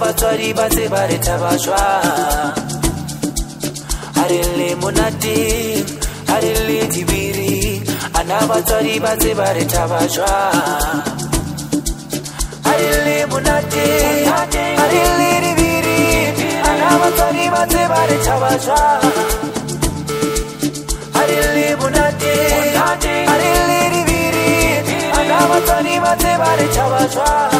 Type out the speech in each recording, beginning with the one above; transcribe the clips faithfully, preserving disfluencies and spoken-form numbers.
batswadi ba tse ba re thaba jwang. Ha re le monate, ha re le dibiri, ana batswadi ba tse ba re thaba jwang. Ha re le monate, ha re le dibiri, ana batswadi ba tse ba re thaba jwang. Ha re le monate, ha re le dibiri, ana batswadi ba tse ba re thaba jwang.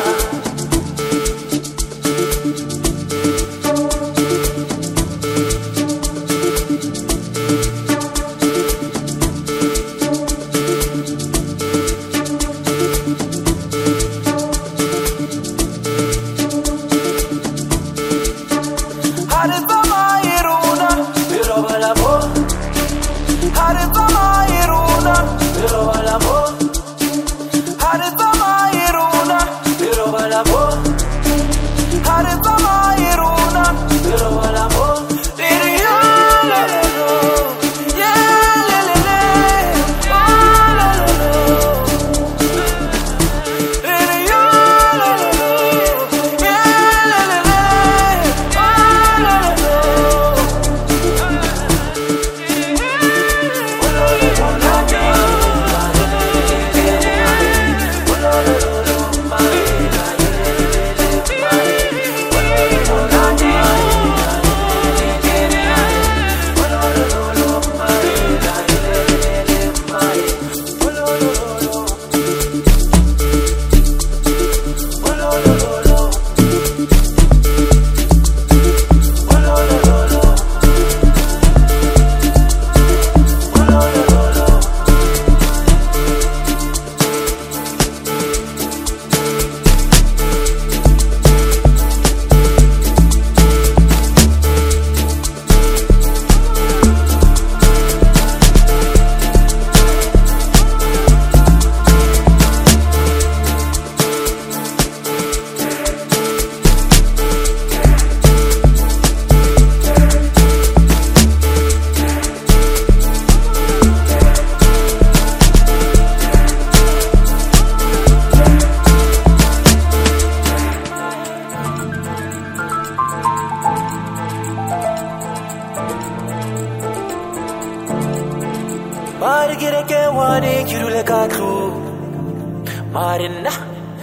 Marina,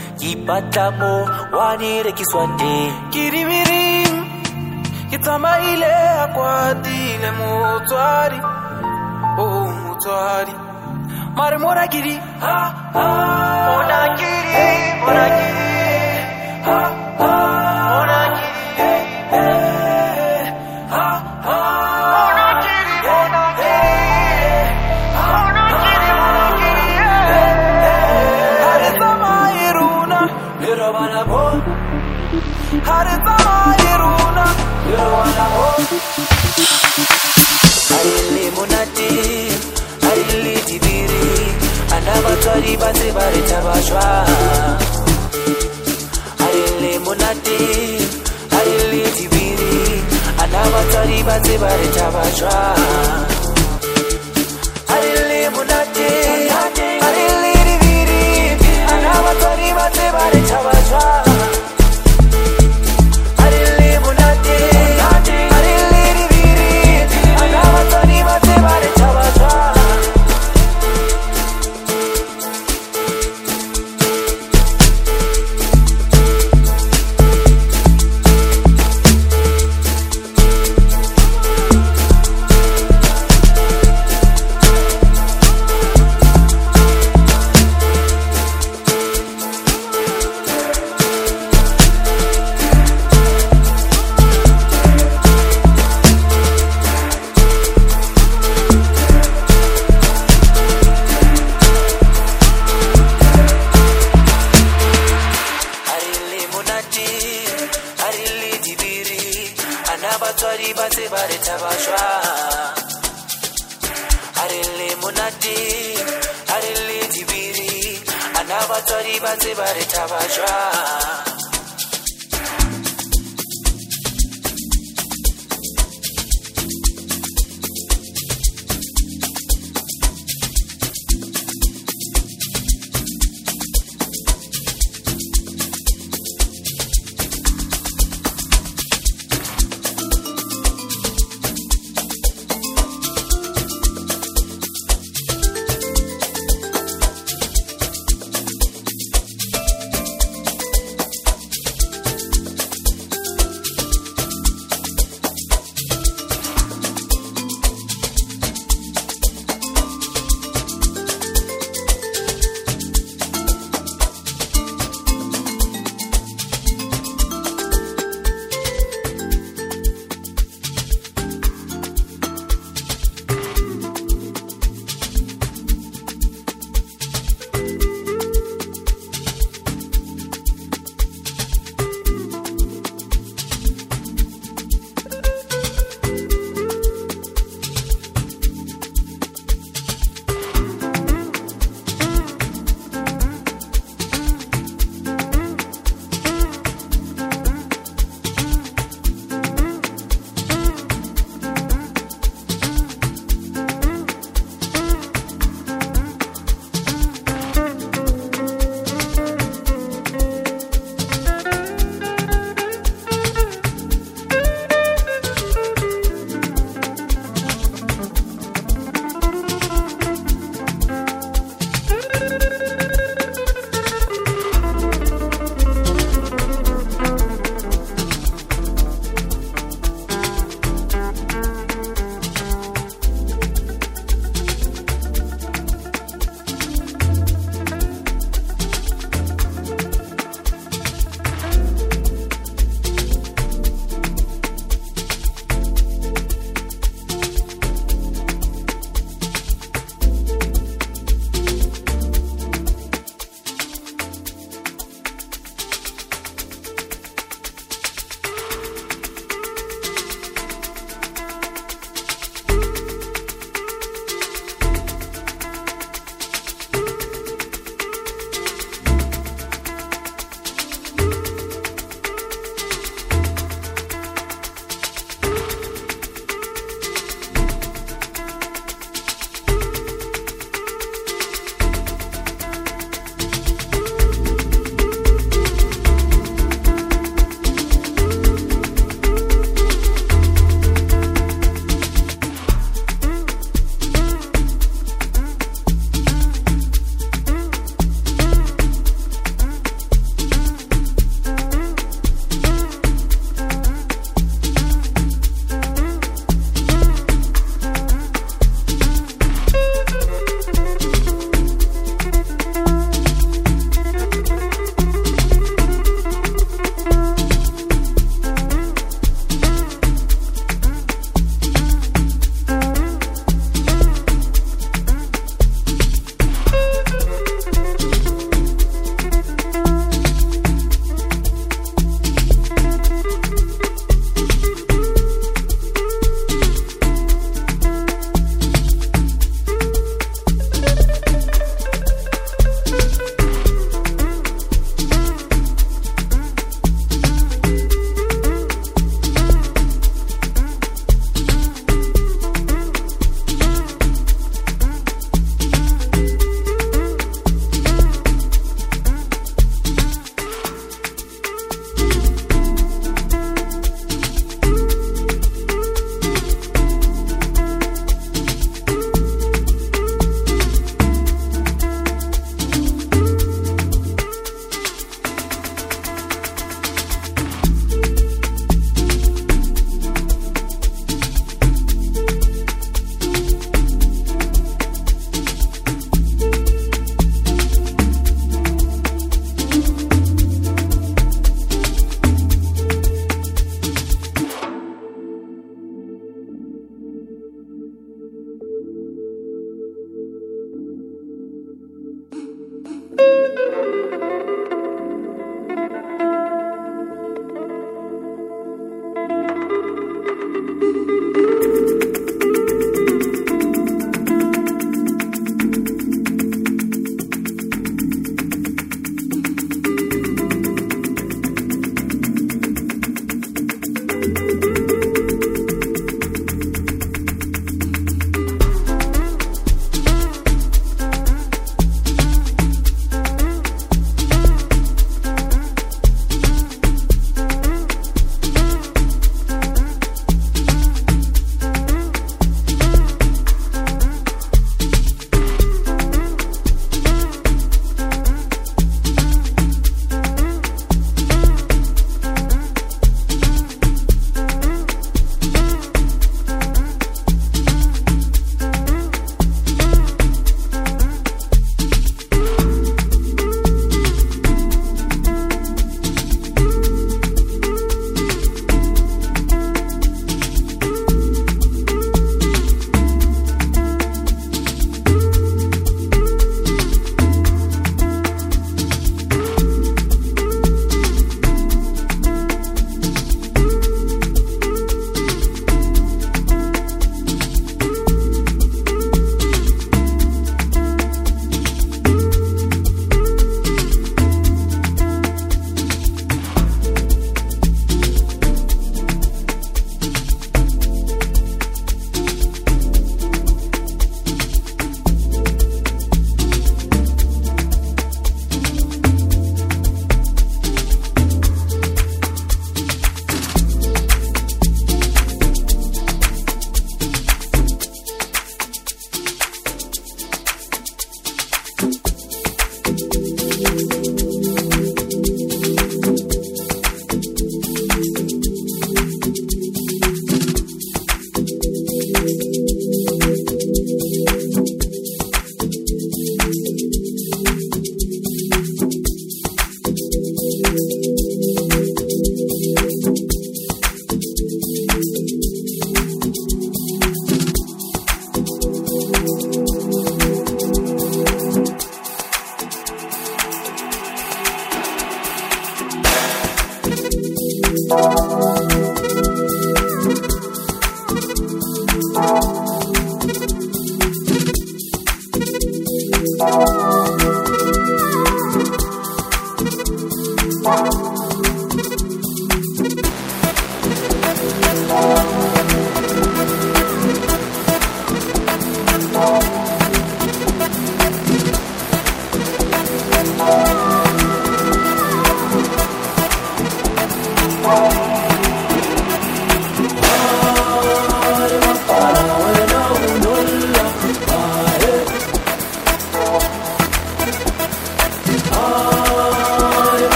Ipatamo, Wani Rekiswande, Kiribirim, Kitamaile, Aquadile, Mutuari, Oh Mutuari, Marimora Kiri, Ha Ha, Monakiri, Monakiri, Ha Ha, Monakiri, Ha Ha, Monakiri, Monakiri, Monakiri, Monakiri, Pero bala bo, harita iruna. Pero bala bo, harili monate, harili dibiri, ana batswadi ba tse ba re thaba jwang. Harili monate, harili dibiri, ana batswadi ba tse ba re thaba jwang. Harili monate, harili dibiri, ana batswadi ba tse ba re thaba jwang. Batswadi ba tse ba re thaba jwang. Harili monate, harili dibiri, ana batswadi ba tse ba re thaba jwang.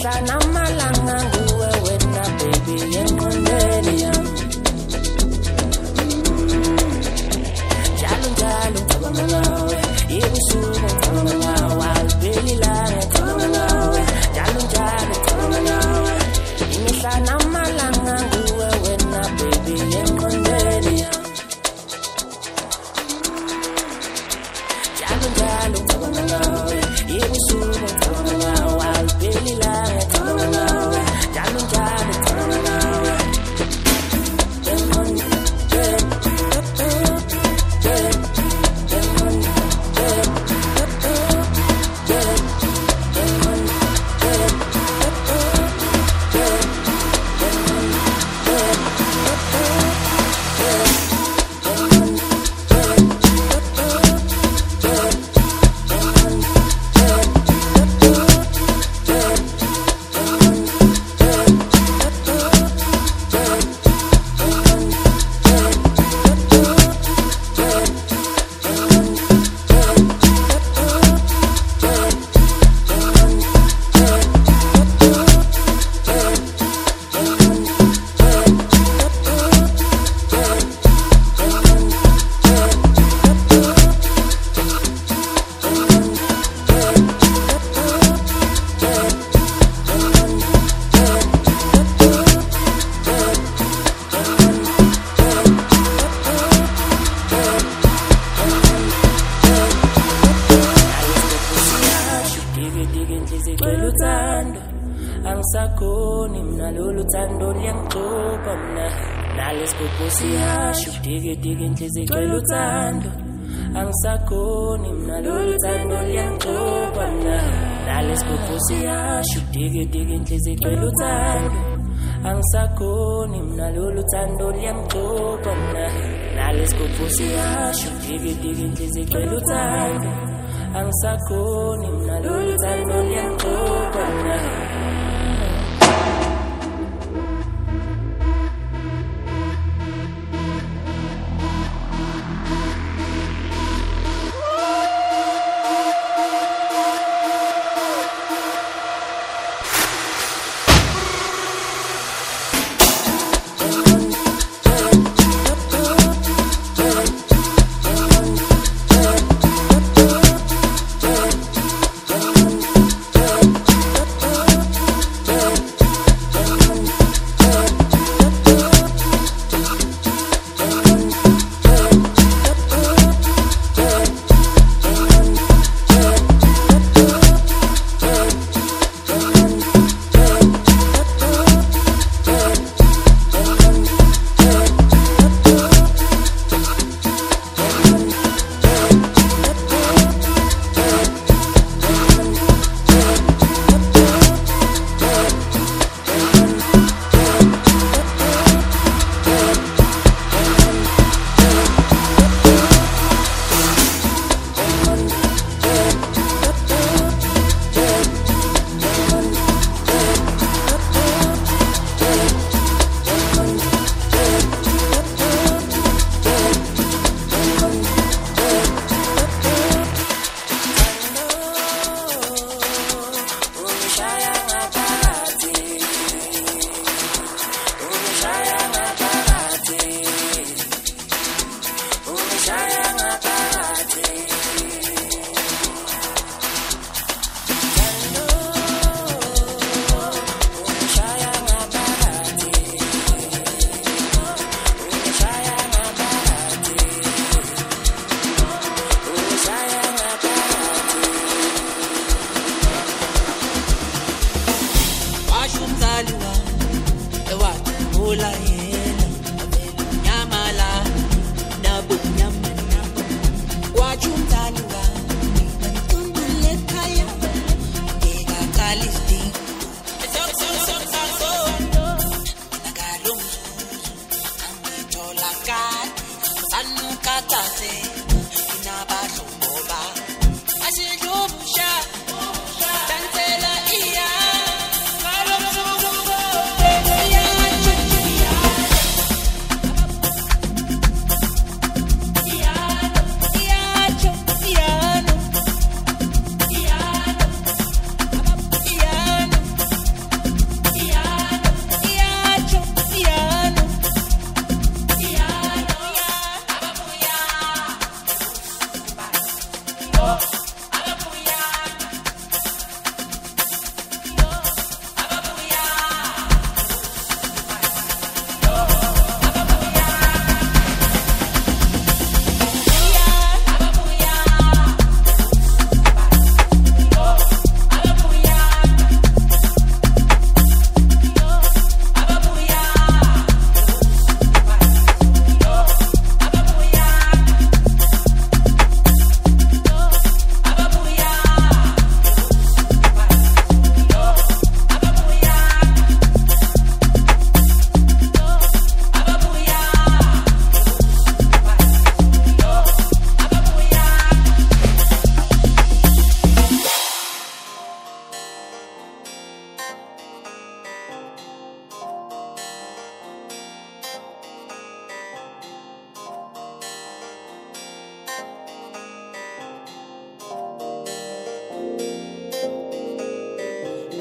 angisakoni mina lolu thando liyangixoxa mina nalesigubhusi yasho dike dike inhliziyo icela uthando angisakoni mina lolu thando liyangixoxa mina nalesigubhusi yasho dike dike inhliziyo icela uthando angisakoni mina lolu thando liyangixoxa mina nalesigubhusi yasho dike dike inhliziyo icela uthando angisakoni mina lolu thando liyangixoxa mina.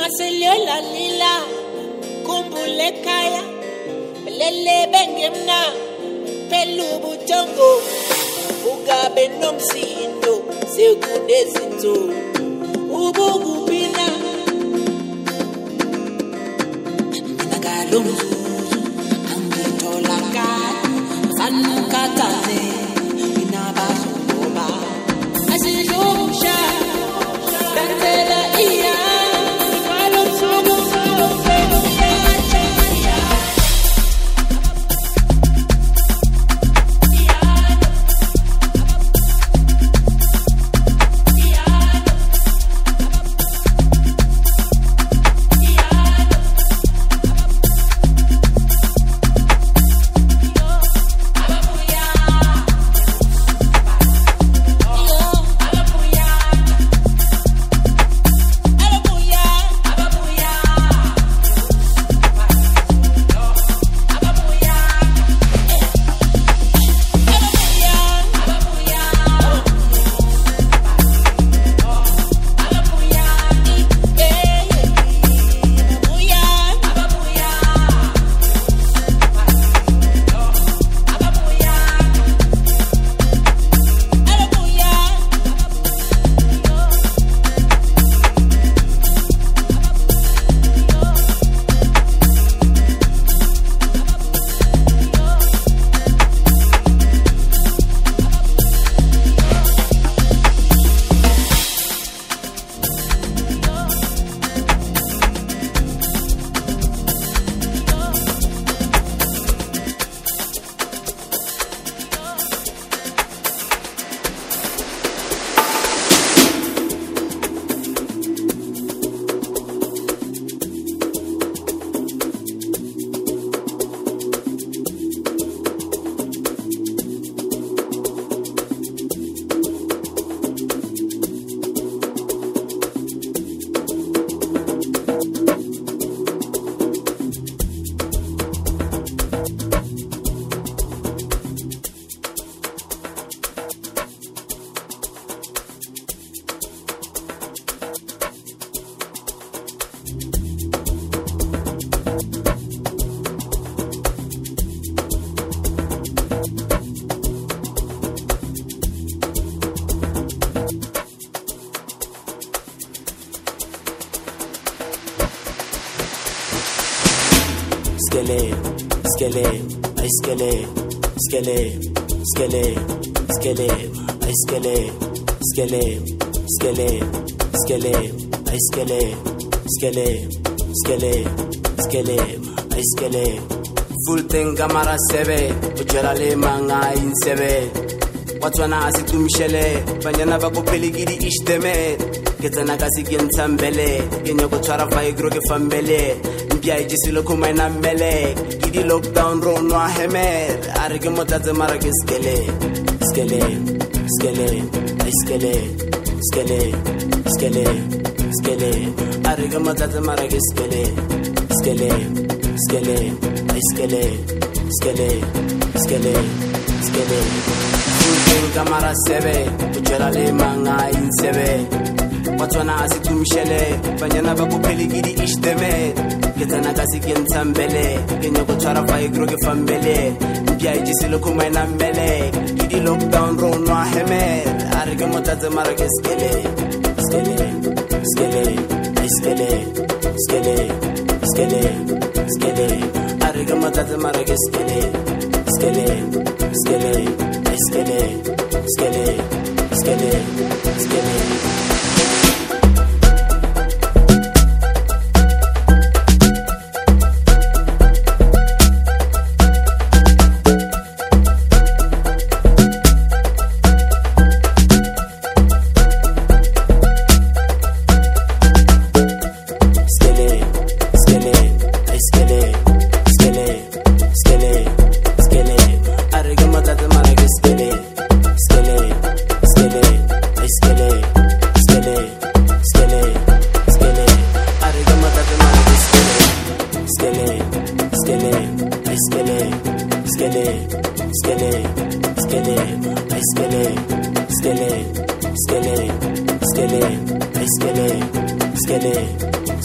Maseliola lila kumbule kaya lele bengemna pelubu tongo ugabe nomsindo sekudezinto ubugubina nagalumzuzu angitolaka fankatane inabazoba asijumsha dandela iya Skele, skele, ay skele, skele, skele, skele, ay skele, skele, skele, skele, ay skele, skele, skele, skele, ay skele. Full thing kamara sebe, ujala le manga insebe. Watwana asitumshele, banyana bakopeli gidi ishteme. Ketana kasi gensambele, genyo kuchara faigro ke fambele. Mpia ijisilo kumaina mele, gidi lockdown ro no ahemer. Arige motate mara ke skele, skele, skele, ay skele, skele, skele, skele. Arige motate mara ke skele, skele, skele, ay skele, skele, skele, skele. Full kamara sebe, ujala le manga insebe. Watwana asitumshele, banyana bakopeli gidi ishteme. Ketana kasi gensambele, genyo kuchara faigro ke fambele. Mpia ijisilo kumaina mele, gidi lockdown ro no ahemer. Arige motate mara ke skele, skele, skele, ay skele, skele, skele, skele. Arige motate mara ke skele, skele, skele, ay skele, skele, skele, skele.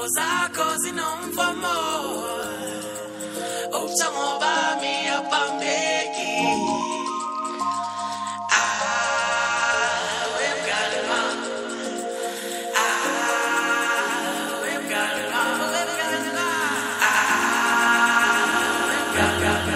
zakho zinomfomo ubuthongo bami abambeki ah wemngane wami ah wemngane wami wemngane wami ah wemngane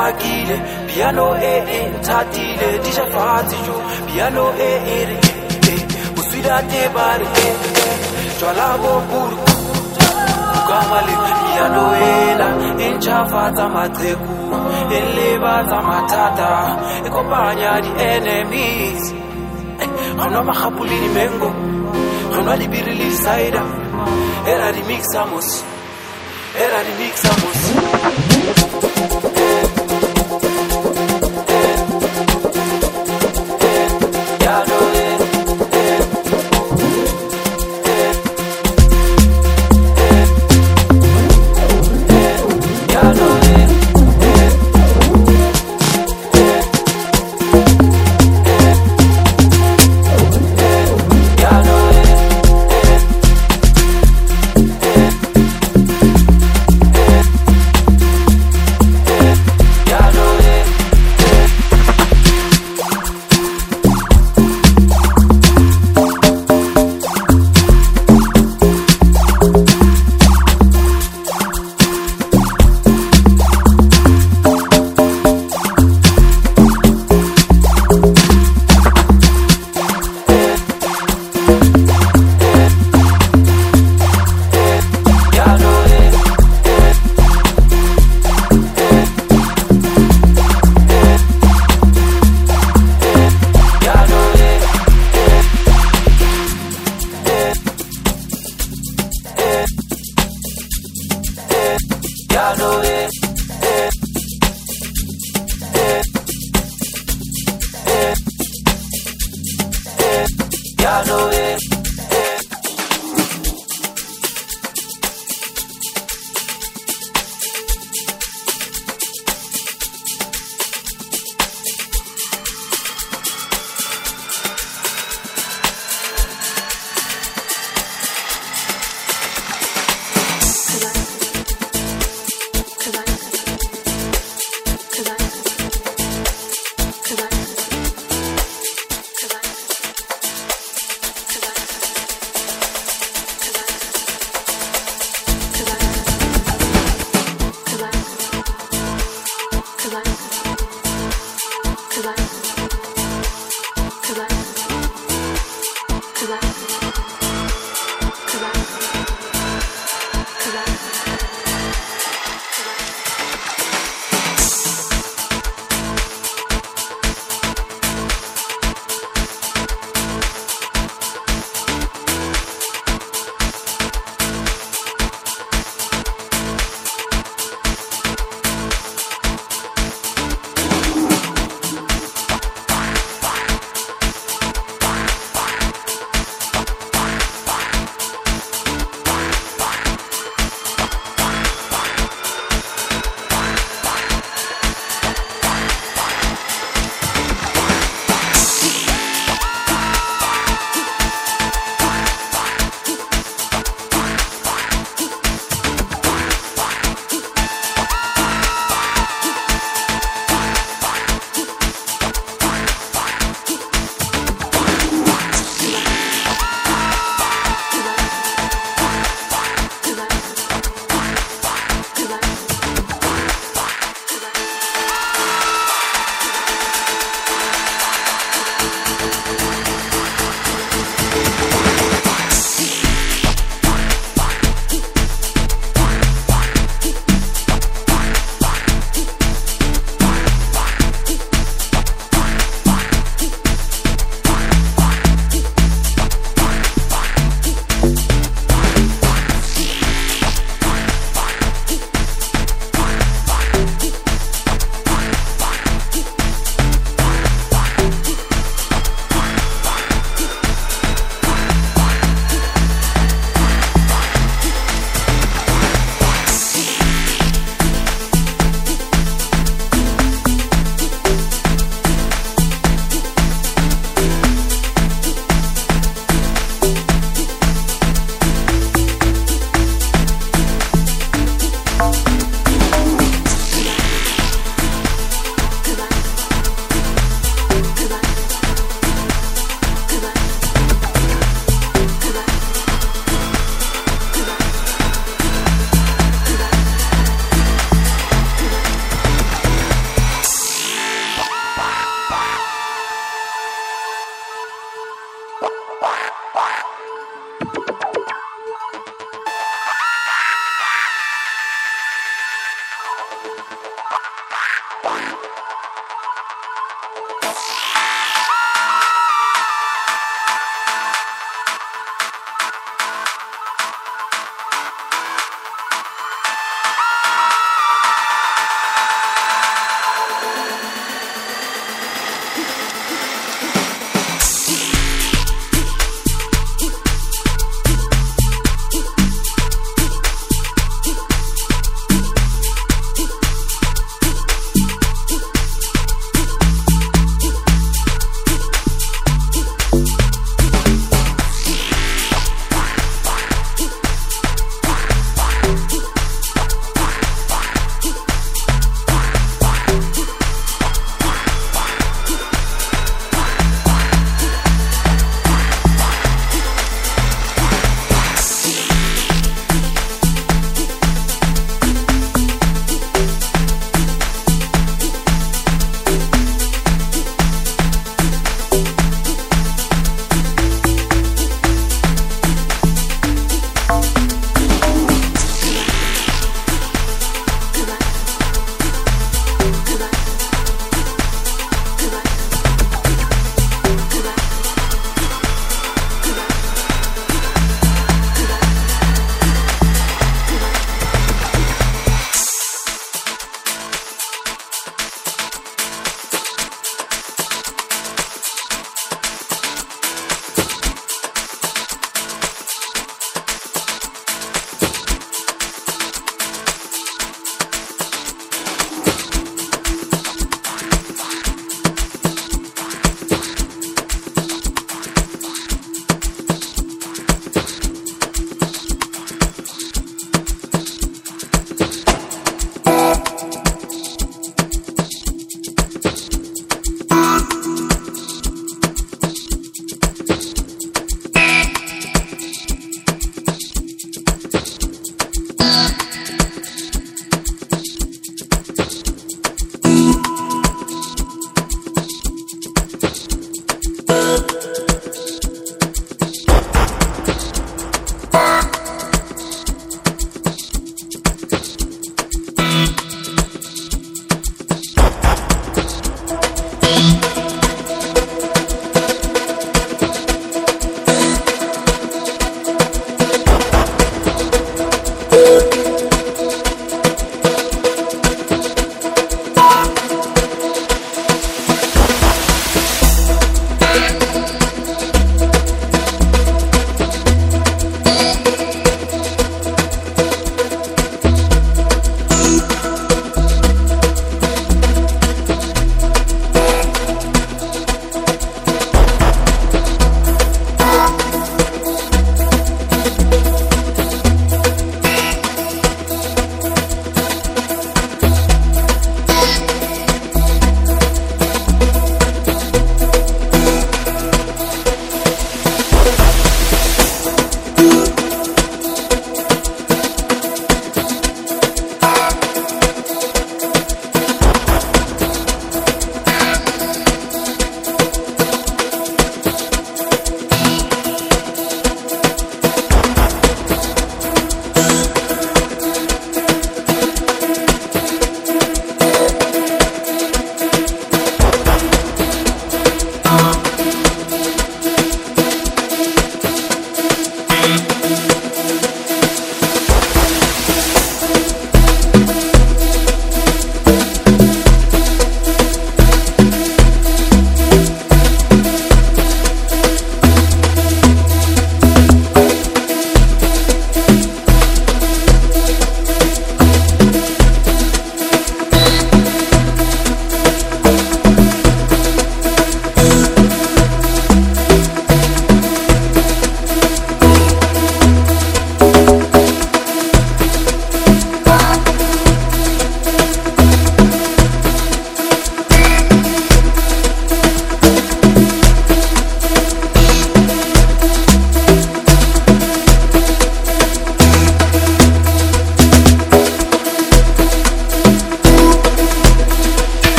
piano e e tatile, disha fati jo, piano e e Ida te barke Jwala bo puru Kamali Yanoela Inchafata mateku Elebata matata Ekopanya the enemies Hano mahapuli ni mengo Hano libiri li saida Era di mixamos Era di mixamos Cause I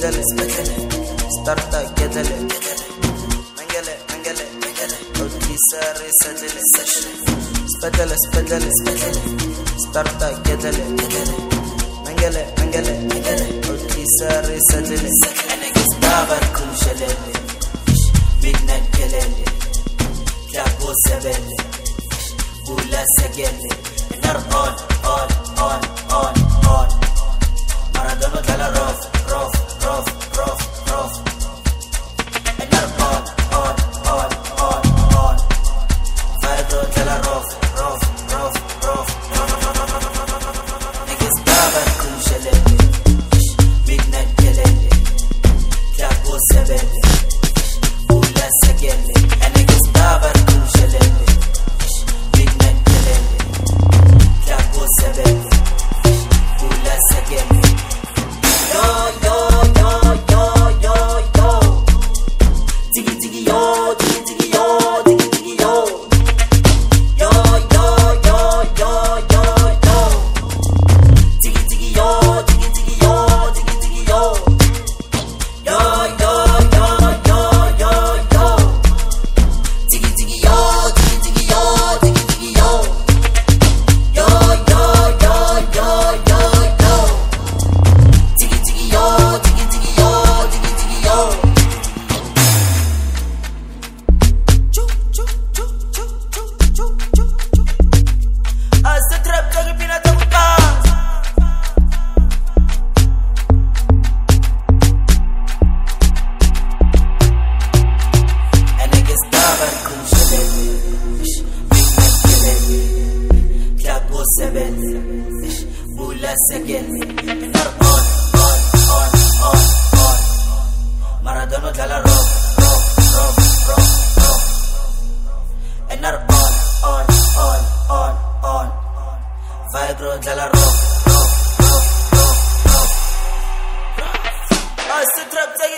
spedele, spedele, starta gedele, mengele, mengele, mengele, odisare sedele, spedele, spedele, spedele, starta gedele, mengele, mengele, mengele, odisare sedele, enegistabar kumshelele, midnight gelele, klapo sebele, ula segele, nar on, on, on, on, on. Maradona dalla rough, rough, rough, rough, rough. And you're on, on, on, on, on. Maradona dalla rough, rough, rough, rough, rough. Niggas dabar kum shelele, midnight gelele, klapo sebele, ula segele. And niggas dabar kum shelele, midnight gelele, klapo sebele, ula segele. Yo, yo, yo, yo, yo, yo. Diggy, diggy, yo, diggy, diggy, yo, diggy, diggy, yo. Yo, yo, yo, yo, yo, yo. Diggy, diggy, yo, diggy, diggy, yo, diggy, diggy, yo. Yo, yo, yo, yo, yo, yo. Diggy, diggy, yo, diggy, diggy, yo, diggy, diggy, yo. Yo, yo, yo, yo, yo, yo. Diggy, diggy, yo, diggy, diggy, yo, diggy, diggy, yo. Choo, choo, choo, choo, choo, choo, choo, choo. Hasta trap kag pinatangkas. And niggas dabar kum shelele, midnight gelele, klapo sebele, ula segele. And are on, on, on, on, on. Maradona dalla rough, rough, rough, rough, rough. And are on, on, on, on, on. Vigro dalla rough, rough, rough, rough, rough. Hasta trap tagi.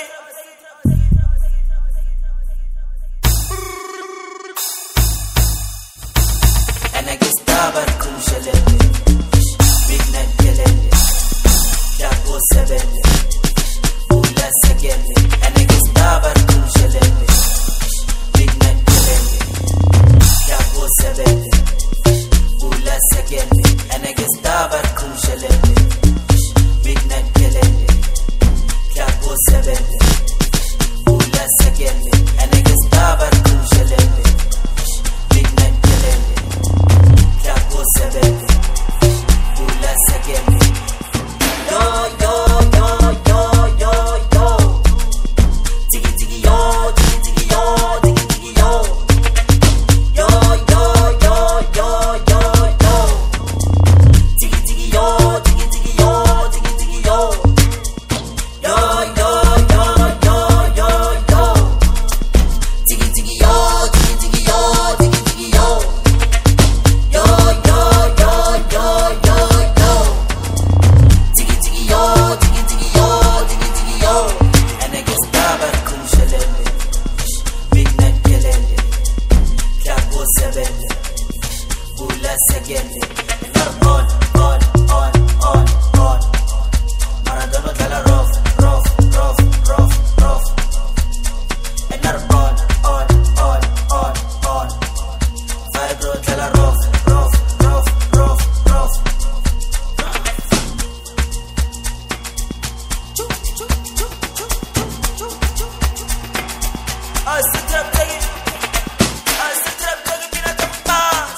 And I guess dabar kum shelele, midnight gelele, klapo sebele, ula segele. And I guess dabar kum shelele, midnight gelele, klapo sebele, ula segele. And I guess dabar kum shelele, midnight gelele, klapo sebele, ula segele. And I guess dabar kum shelele, midnight gelele, klapo sebele, ula segele. Yo, yo, yo, yo, yo, yo. Diggy, diggy, yo, diggy, diggy, yo, diggy, diggy, yo. Yo, yo, yo, yo, yo, yo. Diggy, diggy, yo, diggy, diggy, yo, diggy, diggy, yo. Yo, yo, yo, yo, yo, yo. Diggy, diggy, yo, diggy, diggy, yo, diggy, diggy, yo. Yo, yo, yo, yo, yo, yo. Diggy, diggy, yo, diggy, diggy, yo, diggy, diggy, yo. And I guess dabar kum shelele, midnight gelele, klapo sebele, ula segele. And are on, on, on, on, on. Maradona dalla rough, rough, rough, rough, rough. And are on, on, on, on, on. Vigro dalla rough, rough, rough, rough, rough. Choo, choo, choo, choo, choo, choo, choo. Hasta trap tagi, hasta trap tagi pinatangkas.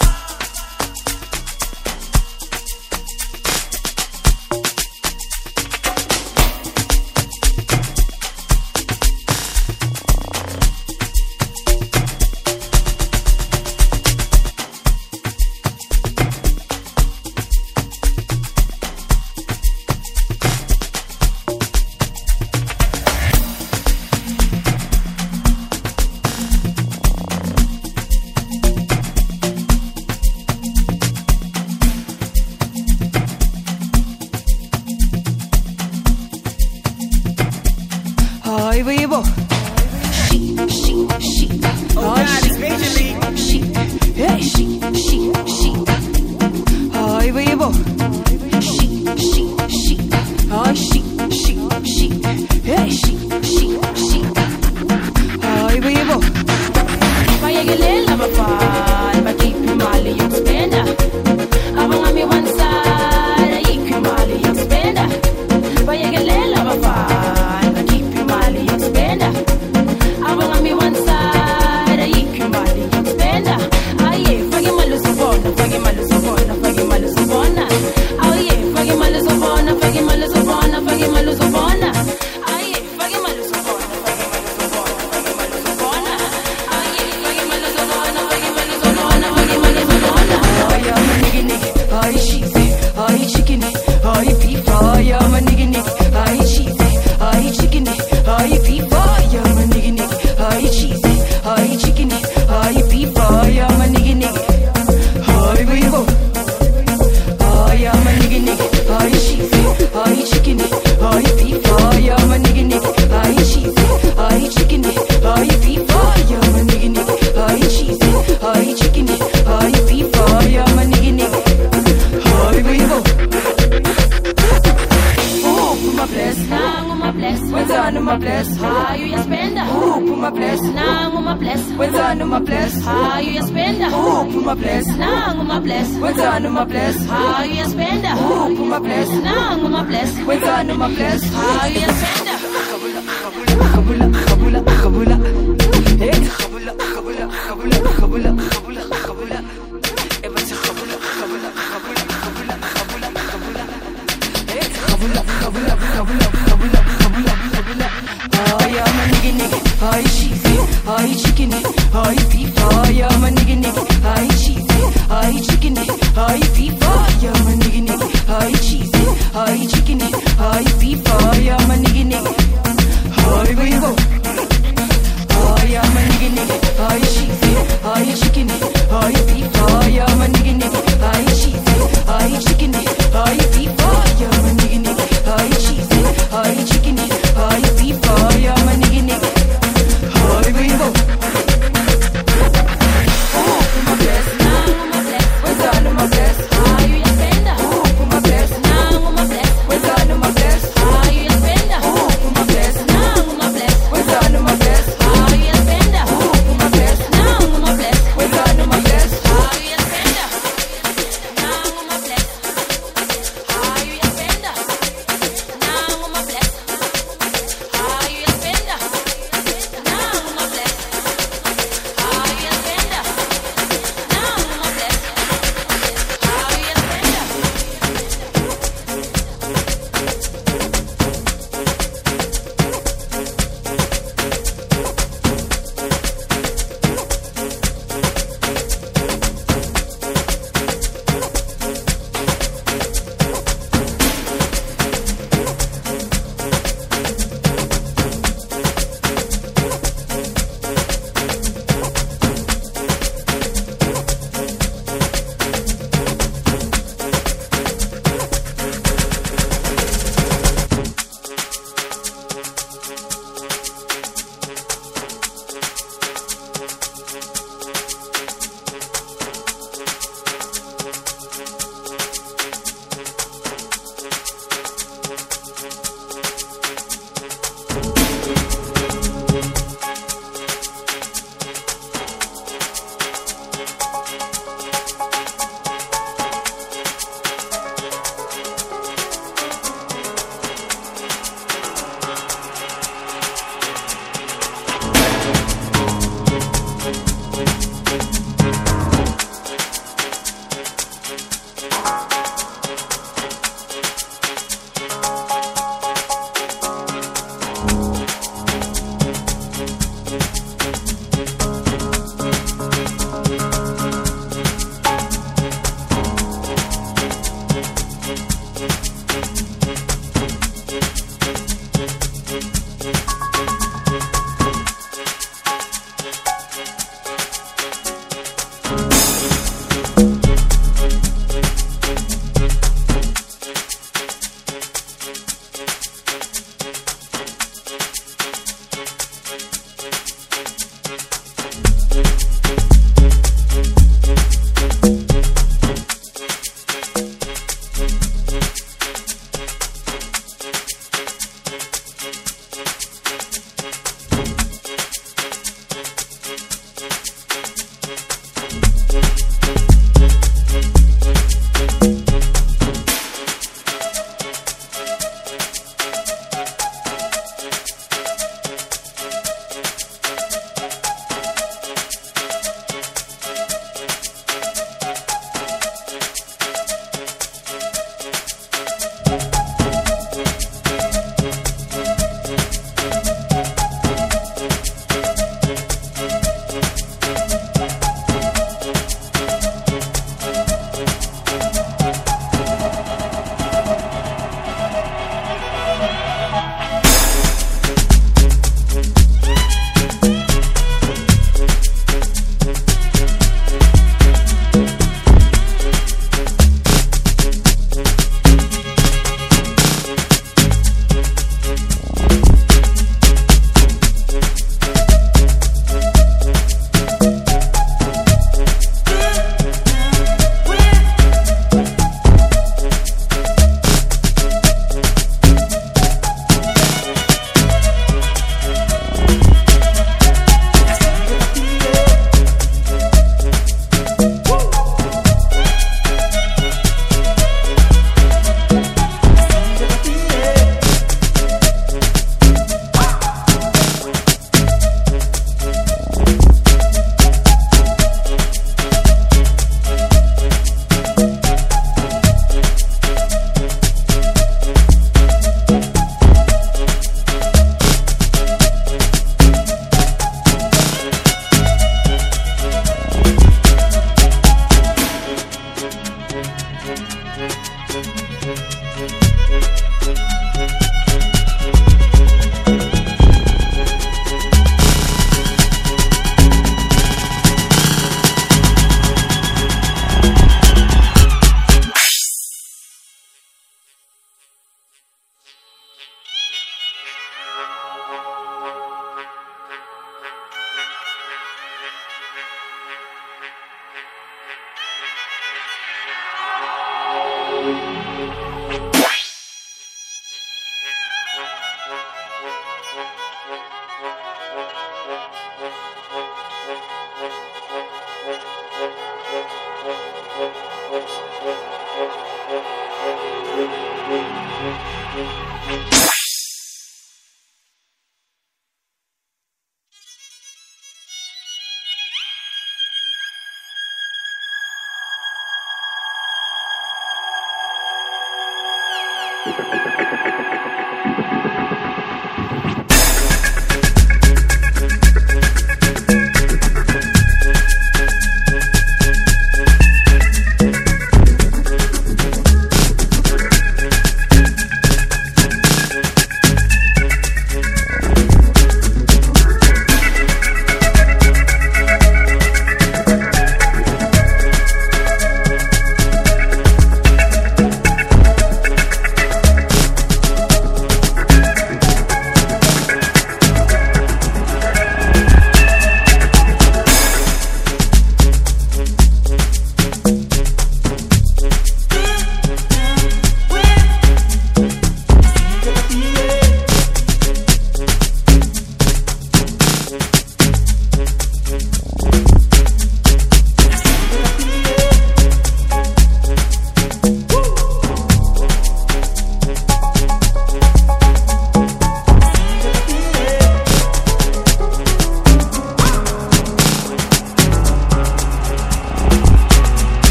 Ay, vivo. She, she, she. Oh God, it's Major League. She, hey, she, she, she. Ay, vivo. She, she, she. Ay, she, she, she. Hey, nangu ma bless wenzani uma bless hayi uyaspenda uphi uma bless nangu ma bless wenzani uma bless hayi uyaspenda uphi uma bless nangu ma bless wenzani uma bless hayi uyaspenda khabula khabula khabula hey khabula khabula khabula khabula khabula khabula ebathi khabula khabula khabula khabula khabula khabula hey khabula khabula khabula khabula khabula khabula ay ama nigga nigga ay cheesy ay chicken ay beef ay ama nigga nigga ay cheesy ay chicken ay beef ay ama nigga nigga ay cheesy ay chicken ay beef ay ama nigga nigga ay where you go